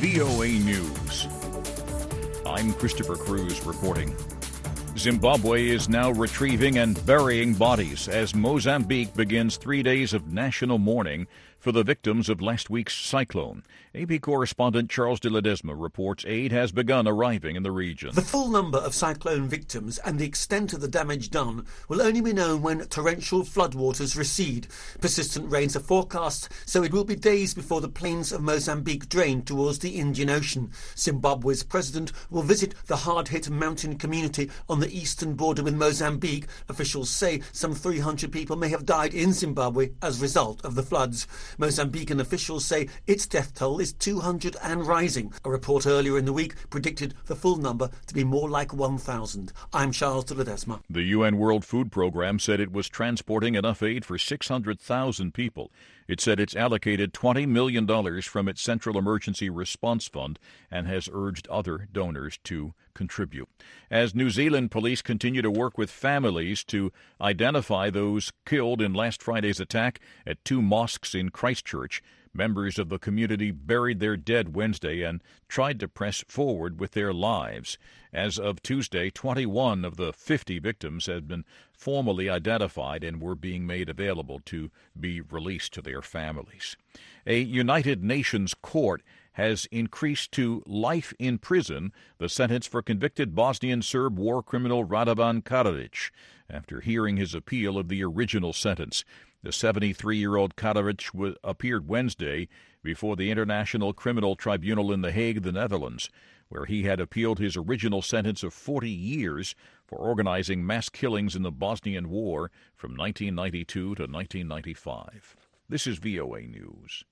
VOA News. I'm Christopher Cruz reporting. Zimbabwe is now retrieving and burying bodies as Mozambique begins 3 days of national mourning for the victims of last week's cyclone. AP correspondent Charles de Ledesma reports aid has begun arriving in the region. The full number of cyclone victims and the extent of the damage done will only be known when torrential floodwaters recede. Persistent rains are forecast, so it will be days before the plains of Mozambique drain towards the Indian Ocean. Zimbabwe's president will visit the hard-hit mountain community on the eastern border with Mozambique. Officials say some 300 people may have died in Zimbabwe as a result of the floods. Mozambican officials say its death toll is 200 and rising. A report earlier in the week predicted the full number to be more like 1,000. I'm Charles de Ledesma. The UN World Food Program said it was transporting enough aid for 600,000 people. It said it's allocated $20 million from its Central Emergency Response Fund and has urged other donors to contribute. As New Zealand police continue to work with families to identify those killed in last Friday's attack at two mosques in Christchurch, members of the community buried their dead Wednesday and tried to press forward with their lives. As of Tuesday, 21 of the 50 victims had been formally identified and were being made available to be released to their families. A United Nations court has increased to life in prison the sentence for convicted Bosnian Serb war criminal Radovan Karadzic after hearing his appeal of the original sentence. The 73-year-old Karadzic appeared Wednesday before the International Criminal Tribunal in The Hague, the Netherlands, where he had appealed his original sentence of 40 years for organizing mass killings in the Bosnian War from 1992 to 1995. This is VOA News.